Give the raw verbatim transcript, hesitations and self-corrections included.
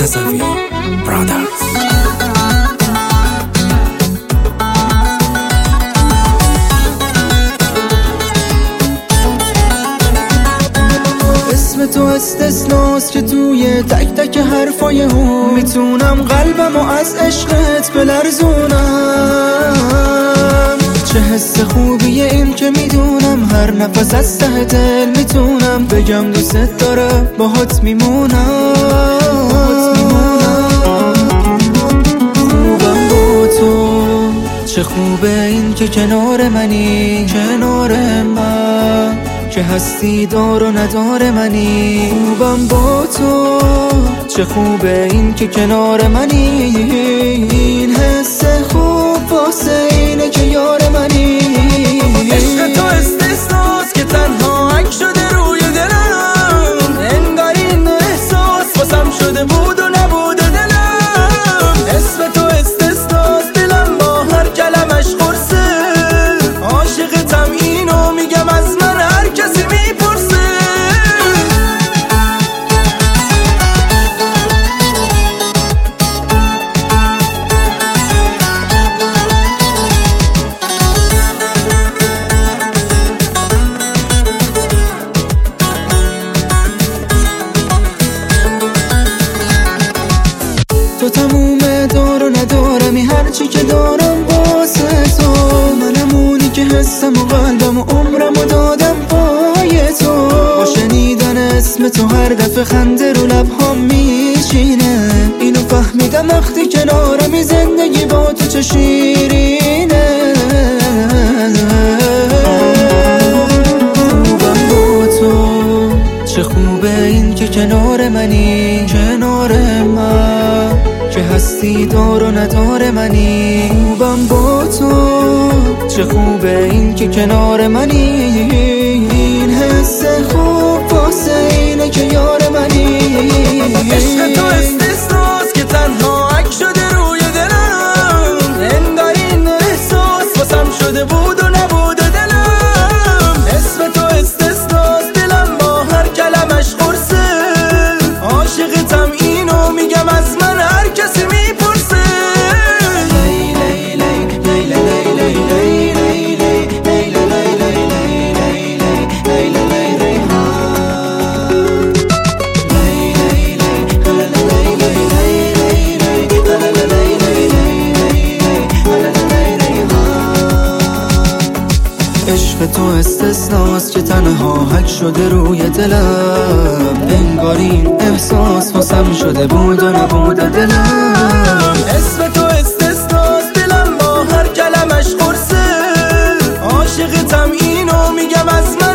رضوی برادرز. اسم تو استثناست که توی تک تک حرفای اون میتونم قلبمو از عشقت بلرزونم. چه حس خوبیه این که میدونم هر نفس از ته دل میتونم بگم دوست دارم باهات میمونم. خوبم با تو، چه خوبه این که کنار منی، کنار من که هستی دار و ندار منی. خوبم با تو، چه خوبه این که کنار منی. این حس خوب واسه اینه که یار منی. عشق تو استثناست که تنها عکس شده روی دلم. انگار این احساس واسم شده بود و نبوده دلم. اسم تو استثناست، دلم با هر کلمش قرصه. عاشقتم اینو میگم از من هر کسی میپرسه. تو تموم دار و ندارمی، هرچی که دارم واسه تو. منم اونی که حسم و قلبم و عمرم و دادم پای تو. با شنیدن اسم تو هر دفعه خنده رو لبهام میشینه. اینو فهمیدم وقتی کنارمی، زندگی با تو چه شیرینه. خوبم با تو، چه خوبه این که کنار منی، کنار من که هستی دار و ندار منی. خوبم با تو، چه خوبه این که کنار منی. این حس خوب واسه اینه که یار منی. عشق تو استثناست که تنها عکس شده روی دلم. انگار این احساس واسم شده بود و نبوده دلم. اسم تو استثناست، دلم با هر کلمش قرصه. عاشقتم اینو میگم از من هر کسی میپرسه. عشق تو استثناست که تنها حک شده روی دلم. انگار این احساس واسم شده بود و نبوده دلم. اسم تو استثناست، دلم با هر کلمش قرصه. عاشقتم اینو میگم از من